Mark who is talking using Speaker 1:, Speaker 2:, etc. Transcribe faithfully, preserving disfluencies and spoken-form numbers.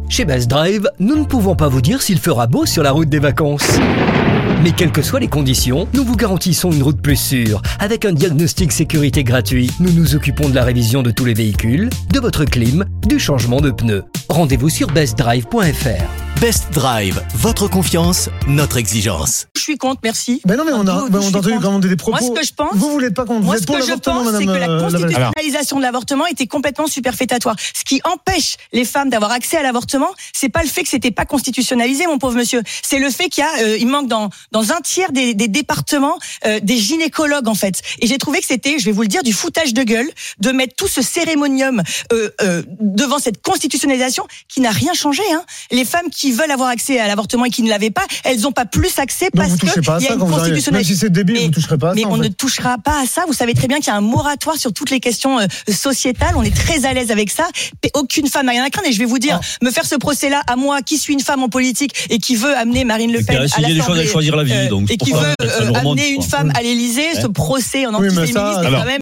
Speaker 1: Chez Best Drive, nous ne pouvons pas vous dire s'il fera beau sur la route des vacances. Mais quelles que soient les conditions, nous vous garantissons une route plus sûre. Avec un diagnostic sécurité gratuit, nous nous occupons de la révision de tous les véhicules, de votre clim, du changement de pneus. Rendez-vous sur best drive point f r.
Speaker 2: Best Drive, votre confiance, notre exigence.
Speaker 3: Je suis contre, merci.
Speaker 4: Ben non, mais on a, ben on a entendu comment des propos.
Speaker 3: Moi, ce que je pense,
Speaker 4: vous voulez pas qu'on
Speaker 3: moi,
Speaker 4: vous
Speaker 3: ce
Speaker 4: êtes pour
Speaker 3: que je
Speaker 4: l'avortement,
Speaker 3: pense, c'est
Speaker 4: madame
Speaker 3: que la
Speaker 4: euh,
Speaker 3: constitutionnalisation de l'avortement était complètement superfétatoire. Ce qui empêche les femmes d'avoir accès à l'avortement, c'est pas le fait que c'était pas constitutionnalisé, mon pauvre monsieur. C'est le fait qu'il y a, euh, il manque dans dans un tiers des, des départements euh, des gynécologues en fait. Et j'ai trouvé que c'était, je vais vous le dire, du foutage de gueule de mettre tout ce cérémonium euh, euh, devant cette constitutionnalisation qui n'a rien changé. Hein. Les femmes qui veulent avoir accès à l'avortement et qui ne l'avaient pas, elles n'ont pas plus accès parce qu'il y a une constitutionnalisation.
Speaker 4: Même si c'est débile,
Speaker 3: mais,
Speaker 4: vous ne toucherez pas à
Speaker 3: mais
Speaker 4: ça.
Speaker 3: on
Speaker 4: en fait.
Speaker 3: ne touchera pas à ça. Vous savez très bien qu'il y a un moratoire sur toutes les questions euh, sociétales. On est très à l'aise avec ça. Aucune femme n'a rien à craindre. Et je vais vous dire, ah. me faire ce procès-là à moi, qui suis une femme en politique et qui veut amener Marine Le Pen à l'Assemblée,
Speaker 5: choisir la vie, donc
Speaker 3: euh, et qui veut euh, amener une femme à l'Élysée, ce procès en antiféministe est quand même